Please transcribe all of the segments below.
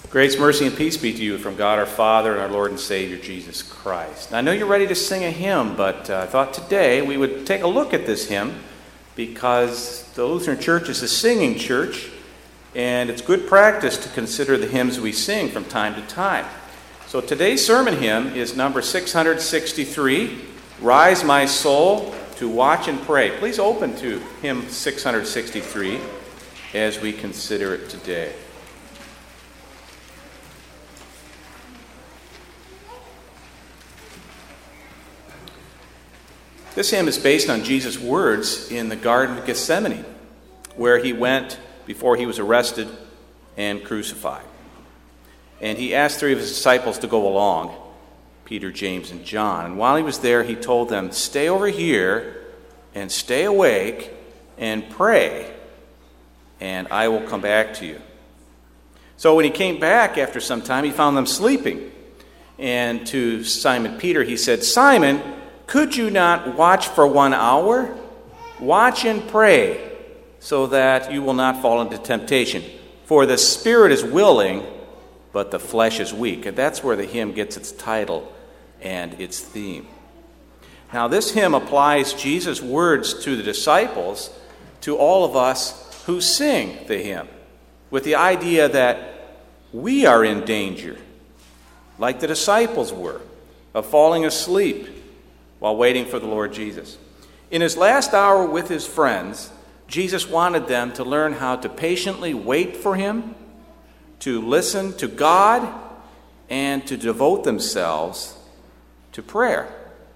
Grace, mercy, and peace be to you from God our Father and our Lord and Savior, Jesus Christ. Now, I know you're ready to sing a hymn, but I thought today we would take a look at this hymn because the Lutheran Church is a singing church, and it's good practice to consider the hymns we sing from time to time. So today's sermon hymn is number 663, Rise My Soul to Watch and Pray. Please open to hymn 663 as we consider it today. This hymn is based on Jesus' words in the Garden of Gethsemane, where he went before he was arrested and crucified. And he asked three of his disciples to go along, Peter, James, and John. And while he was there, he told them, stay over here and stay awake and pray, and I will come back to you. So when he came back after some time, he found them sleeping. And to Simon Peter, he said, Simon, could you not watch for 1 hour? Watch and pray, so that you will not fall into temptation. For the spirit is willing, but the flesh is weak. And that's where the hymn gets its title and its theme. Now, this hymn applies Jesus' words to the disciples to all of us who sing the hymn, with the idea that we are in danger, like the disciples were, of falling asleep while waiting for the Lord Jesus. In his last hour with his friends, Jesus wanted them to learn how to patiently wait for him, to listen to God, and to devote themselves to prayer.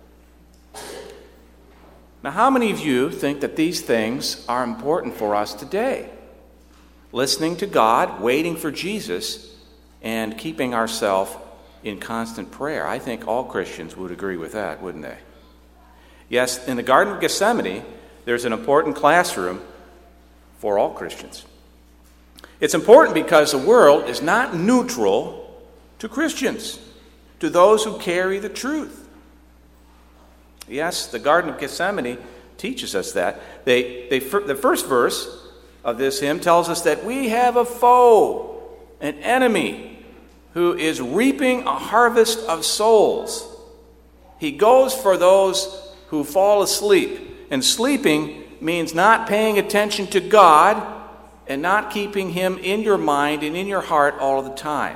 Now, how many of you think that these things are important for us today? Listening to God, waiting for Jesus, and keeping ourselves in constant prayer. I think all Christians would agree with that, wouldn't they? Yes, in the Garden of Gethsemane, there's an important classroom for all Christians. It's important because the world is not neutral to Christians, to those who carry the truth. Yes, the Garden of Gethsemane teaches us that. The first verse of this hymn tells us that we have a foe, an enemy, who is reaping a harvest of souls. He goes for those who fall asleep. And sleeping means not paying attention to God and not keeping him in your mind and in your heart all the time.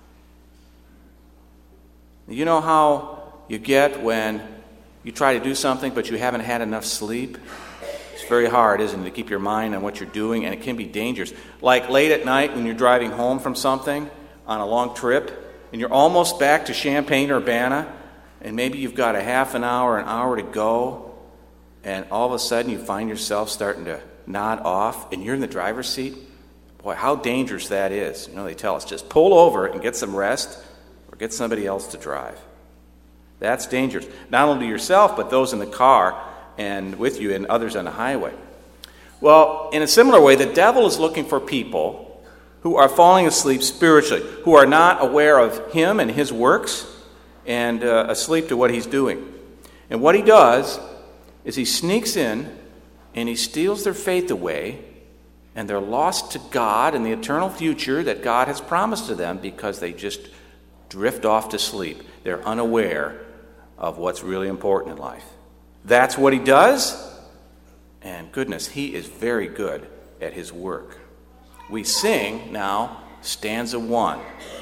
You know how you get when you try to do something but you haven't had enough sleep? It's very hard, isn't it, to keep your mind on what you're doing, and it can be dangerous. Like late at night when you're driving home from something on a long trip and you're almost back to Champaign-Urbana, and maybe you've got a half an hour to go, and all of a sudden you find yourself starting to nod off, and you're in the driver's seat. Boy, how dangerous that is. You know, they tell us, just pull over and get some rest, or get somebody else to drive. That's dangerous. Not only to yourself, but those in the car and with you and others on the highway. Well, in a similar way, the devil is looking for people who are falling asleep spiritually, who are not aware of him and his works, and asleep to what he's doing. And what he does is he sneaks in and he steals their faith away, and they're lost to God and the eternal future that God has promised to them because they just drift off to sleep. They're unaware of what's really important in life. That's what he does, and goodness, he is very good at his work. We sing now stanza 1.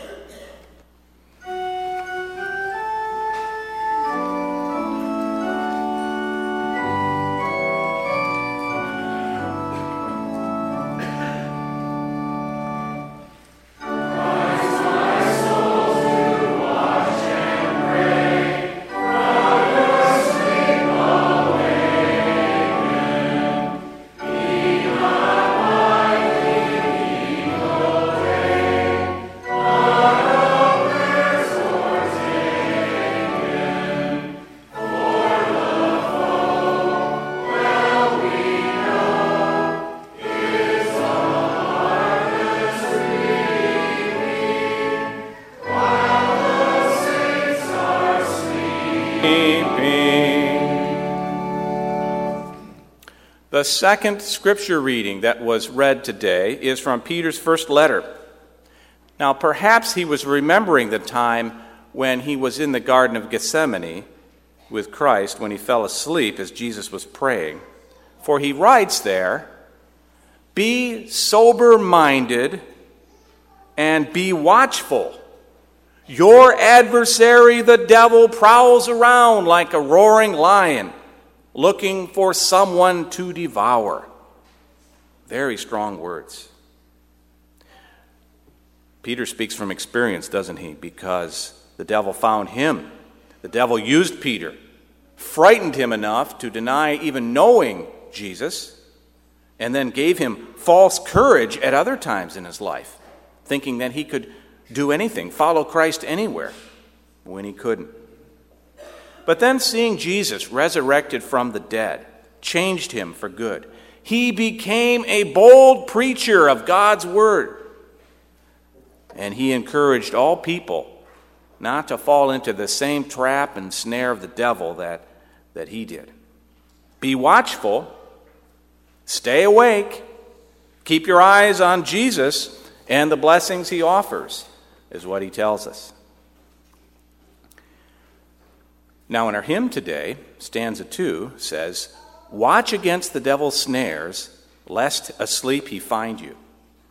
The second scripture reading that was read today is from Peter's first letter. Now, perhaps he was remembering the time when he was in the Garden of Gethsemane with Christ, when he fell asleep as Jesus was praying. For he writes there, "Be sober-minded and be watchful. Your adversary, the devil, prowls around like a roaring lion, looking for someone to devour." Very strong words. Peter speaks from experience, doesn't he? Because the devil found him. The devil used Peter, frightened him enough to deny even knowing Jesus, and then gave him false courage at other times in his life, thinking that he could do anything, follow Christ anywhere, when he couldn't. But then seeing Jesus resurrected from the dead changed him for good. He became a bold preacher of God's word. And he encouraged all people not to fall into the same trap and snare of the devil that he did. Be watchful, stay awake, keep your eyes on Jesus and the blessings he offers, is what he tells us. Now in our hymn today, stanza 2 says, "Watch against the devil's snares, lest asleep he find you."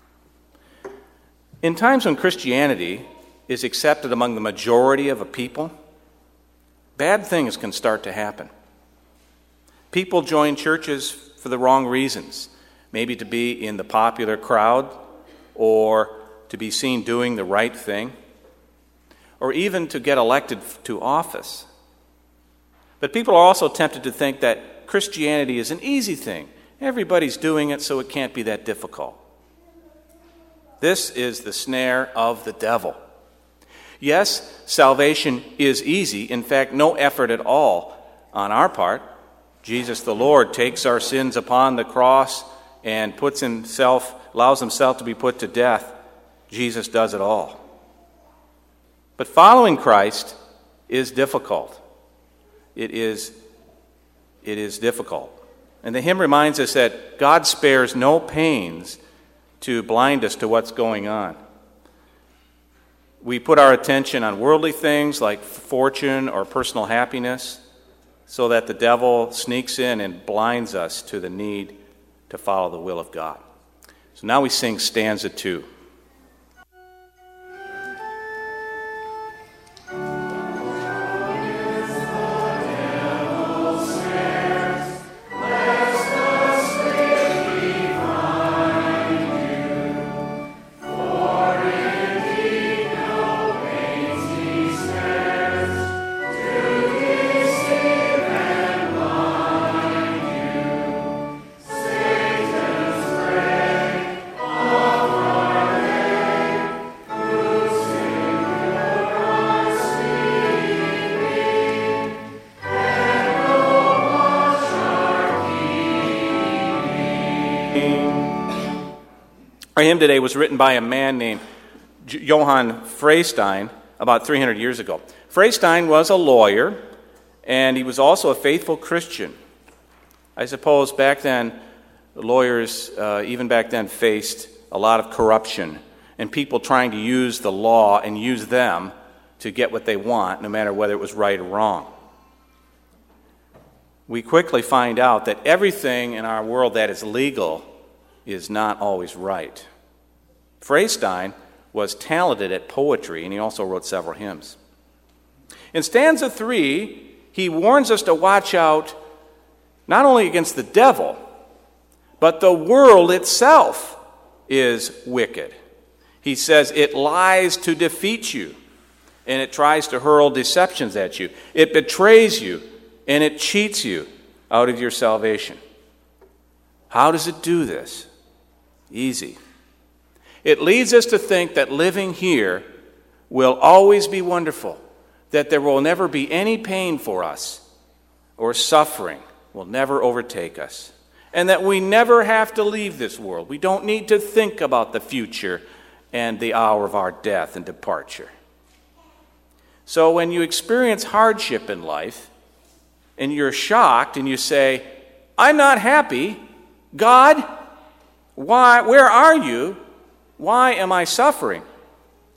In times when Christianity is accepted among the majority of a people, bad things can start to happen. People join churches for the wrong reasons, maybe to be in the popular crowd or to be seen doing the right thing, or even to get elected to office. But people are also tempted to think that Christianity is an easy thing. Everybody's doing it, so it can't be that difficult. This is the snare of the devil. Yes, salvation is easy. In fact, no effort at all on our part. Jesus the Lord takes our sins upon the cross and allows himself to be put to death. Jesus does it all. But following Christ is difficult. It is difficult. And the hymn reminds us that God spares no pains to blind us to what's going on. We put our attention on worldly things like fortune or personal happiness, so that the devil sneaks in and blinds us to the need to follow the will of God. So now we sing stanza 2. Our hymn today was written by a man named Johann Freystein about 300 years ago. Freystein was a lawyer, and he was also a faithful Christian. I suppose back then, lawyers, even back then, faced a lot of corruption and people trying to use the law and use them to get what they want, no matter whether it was right or wrong. We quickly find out that everything in our world that is legal is not always right. Freystein was talented at poetry, and he also wrote several hymns. In stanza 3, he warns us to watch out not only against the devil, but the world itself is wicked. He says it lies to defeat you, and it tries to hurl deceptions at you. It betrays you, and it cheats you out of your salvation. How does it do this? Easy. It leads us to think that living here will always be wonderful, that there will never be any pain for us, or suffering will never overtake us, and that we never have to leave this world. We don't need to think about the future and the hour of our death and departure. So when you experience hardship in life, and you're shocked, and you say, "I'm not happy. God, why? Where are you? Why am I suffering?"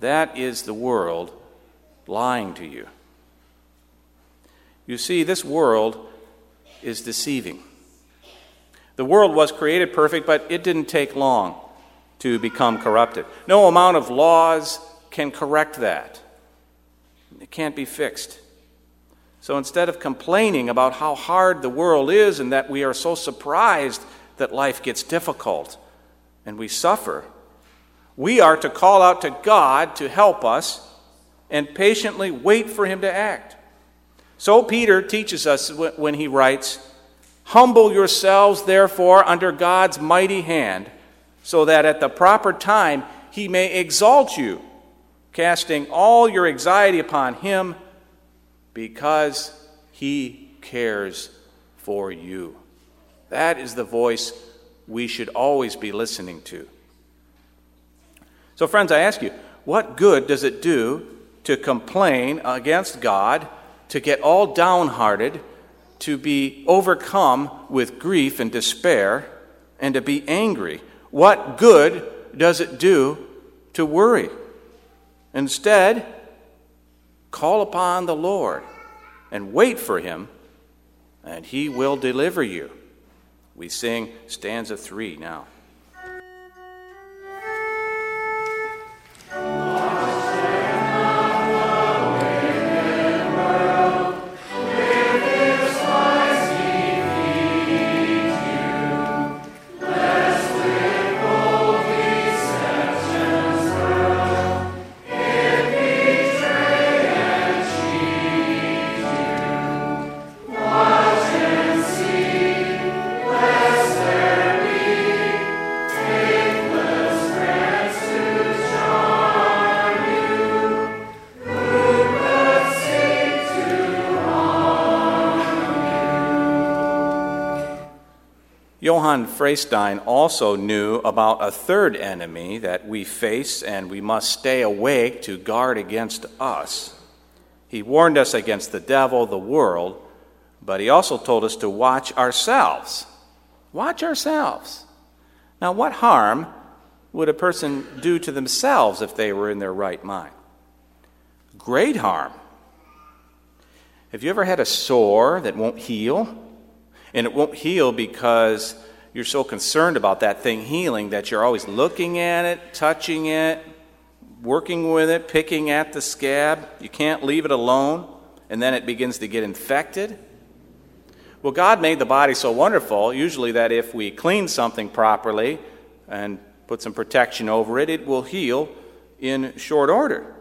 That is the world lying to you. You see, this world is deceiving. The world was created perfect, but it didn't take long to become corrupted. No amount of laws can correct that. It can't be fixed. So instead of complaining about how hard the world is and that we are so surprised that life gets difficult and we suffer, we are to call out to God to help us and patiently wait for Him to act. So Peter teaches us when he writes, "Humble yourselves, therefore, under God's mighty hand, so that at the proper time He may exalt you, casting all your anxiety upon Him, because He cares for you." That is the voice we should always be listening to. So friends, I ask you, what good does it do to complain against God, to get all downhearted, to be overcome with grief and despair, and to be angry? What good does it do to worry? Instead, call upon the Lord and wait for Him, and He will deliver you. We sing stanza 3 now. Johann Freystein also knew about a third enemy that we face and we must stay awake to guard against us. He warned us against the devil, the world, but he also told us to watch ourselves. Watch ourselves. Now, what harm would a person do to themselves if they were in their right mind? Great harm. Have you ever had a sore that won't heal? And it won't heal because you're so concerned about that thing healing that you're always looking at it, touching it, working with it, picking at the scab. You can't leave it alone, and then it begins to get infected. Well, God made the body so wonderful, usually, that if we clean something properly and put some protection over it, it will heal in short order.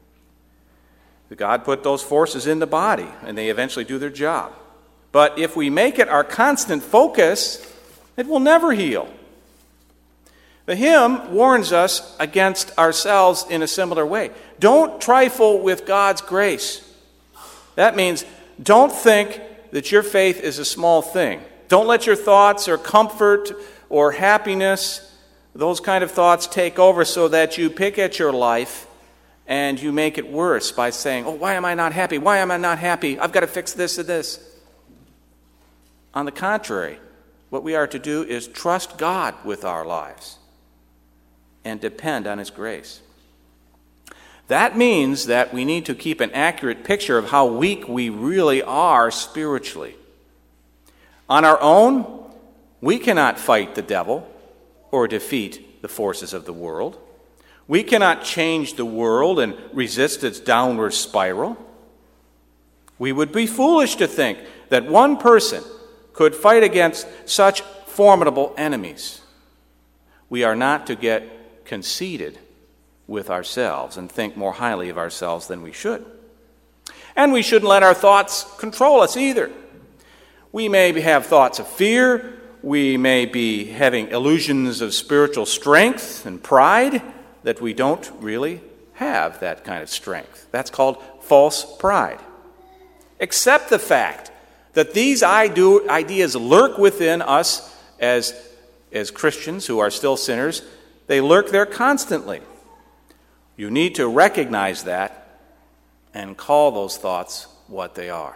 God put those forces in the body, and they eventually do their job. But if we make it our constant focus, it will never heal. The hymn warns us against ourselves in a similar way. Don't trifle with God's grace. That means don't think that your faith is a small thing. Don't let your thoughts or comfort or happiness, those kind of thoughts, take over so that you pick at your life and you make it worse by saying, "Oh, why am I not happy? Why am I not happy? I've got to fix this or this." On the contrary, what we are to do is trust God with our lives and depend on His grace. That means that we need to keep an accurate picture of how weak we really are spiritually. On our own, we cannot fight the devil or defeat the forces of the world. We cannot change the world and resist its downward spiral. We would be foolish to think that one person could fight against such formidable enemies. We are not to get conceited with ourselves and think more highly of ourselves than we should. And we shouldn't let our thoughts control us either. We may have thoughts of fear. We may be having illusions of spiritual strength and pride that we don't really have that kind of strength. That's called false pride. Accept the fact that these ideas lurk within us as Christians who are still sinners. They lurk there constantly. You need to recognize that and call those thoughts what they are.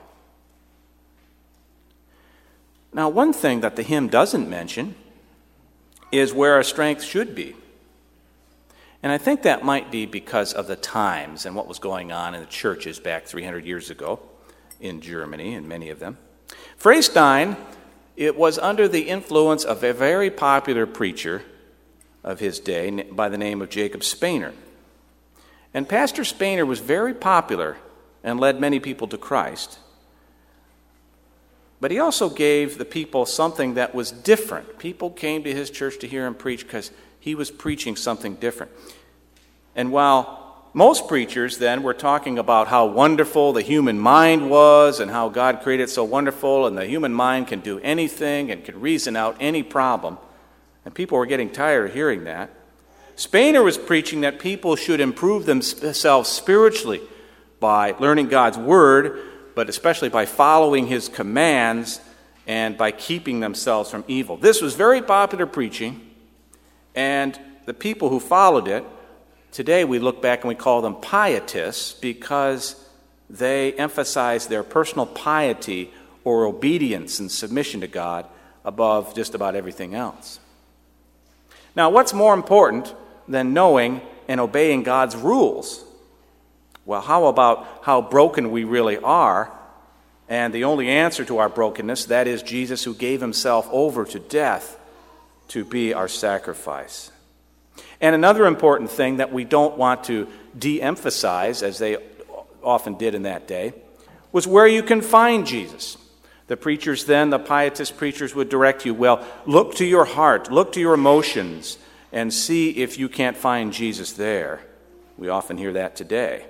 Now, one thing that the hymn doesn't mention is where our strength should be. And I think that might be because of the times and what was going on in the churches back 300 years ago in Germany, and many of them. Freystein, it was under the influence of a very popular preacher of his day by the name of Jacob Spener. And Pastor Spener was very popular and led many people to Christ. But he also gave the people something that was different. People came to his church to hear him preach because he was preaching something different. And while most preachers then were talking about how wonderful the human mind was and how God created it so wonderful and the human mind can do anything and can reason out any problem, and people were getting tired of hearing that, Spener was preaching that people should improve themselves spiritually by learning God's Word, but especially by following His commands and by keeping themselves from evil. This was very popular preaching, and the people who followed it, today we look back and we call them pietists because they emphasize their personal piety or obedience and submission to God above just about everything else. Now, what's more important than knowing and obeying God's rules? Well, how about how broken we really are? And the only answer to our brokenness, that is Jesus who gave himself over to death to be our sacrifice. And another important thing that we don't want to de-emphasize, as they often did in that day, was where you can find Jesus. The preachers then, the pietist preachers, would direct you, well, look to your heart, look to your emotions, and see if you can't find Jesus there. We often hear that today.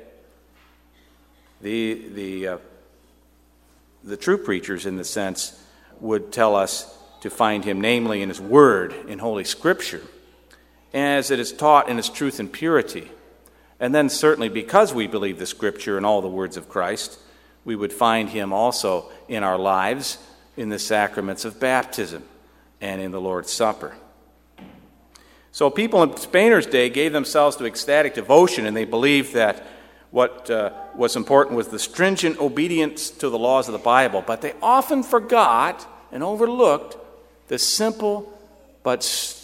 The true preachers, in the sense, would tell us to find him, namely in his word, in Holy Scripture, as it is taught in its truth and purity. And then certainly because we believe the Scripture and all the words of Christ, we would find him also in our lives, in the sacraments of baptism and in the Lord's Supper. So people in Spener's day gave themselves to ecstatic devotion, and they believed that what was important was the stringent obedience to the laws of the Bible, but they often forgot and overlooked the simple but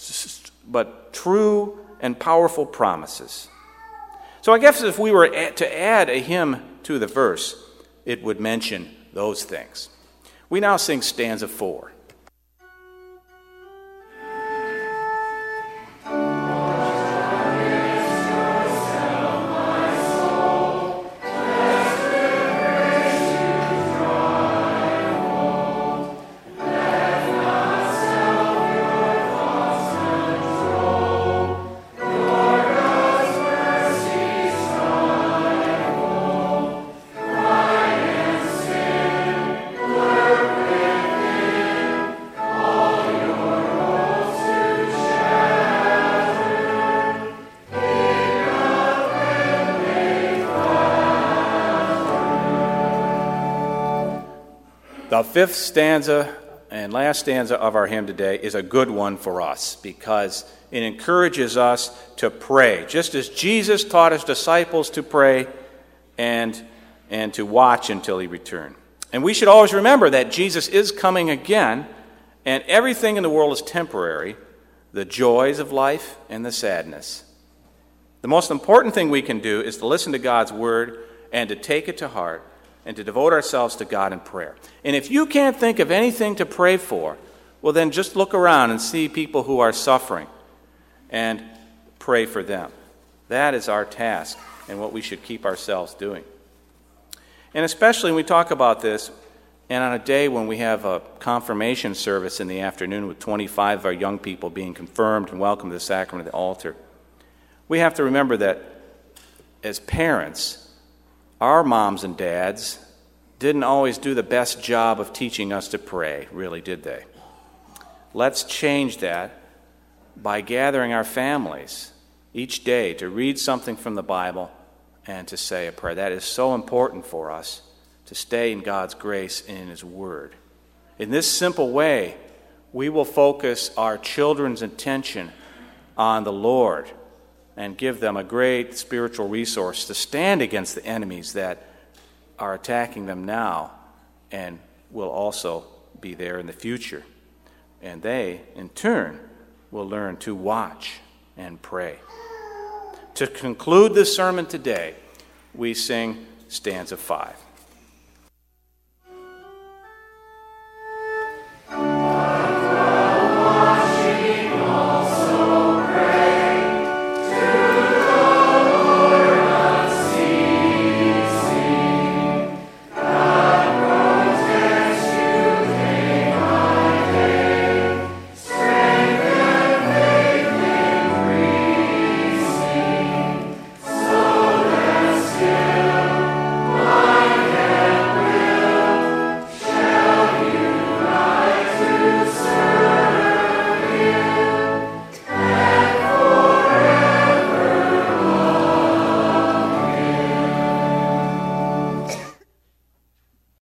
true and powerful promises. So I guess if we were to add a hymn to the verse, it would mention those things. We now sing stanza 4. The fifth stanza and last stanza of our hymn today is a good one for us because it encourages us to pray, just as Jesus taught his disciples to pray and to watch until he returned. And we should always remember that Jesus is coming again, and everything in the world is temporary, the joys of life and the sadness. The most important thing we can do is to listen to God's word and to take it to heart and to devote ourselves to God in prayer. And if you can't think of anything to pray for, well then just look around and see people who are suffering and pray for them. That is our task and what we should keep ourselves doing. And especially when we talk about this, and on a day when we have a confirmation service in the afternoon with 25 of our young people being confirmed and welcomed to the sacrament of the altar, we have to remember that as parents, our moms and dads didn't always do the best job of teaching us to pray, really, did they? Let's change that by gathering our families each day to read something from the Bible and to say a prayer. That is so important for us to stay in God's grace and in his word. In this simple way, we will focus our children's attention on the Lord and give them a great spiritual resource to stand against the enemies that are attacking them now and will also be there in the future. And they, in turn, will learn to watch and pray. To conclude this sermon today, we sing stanza 5.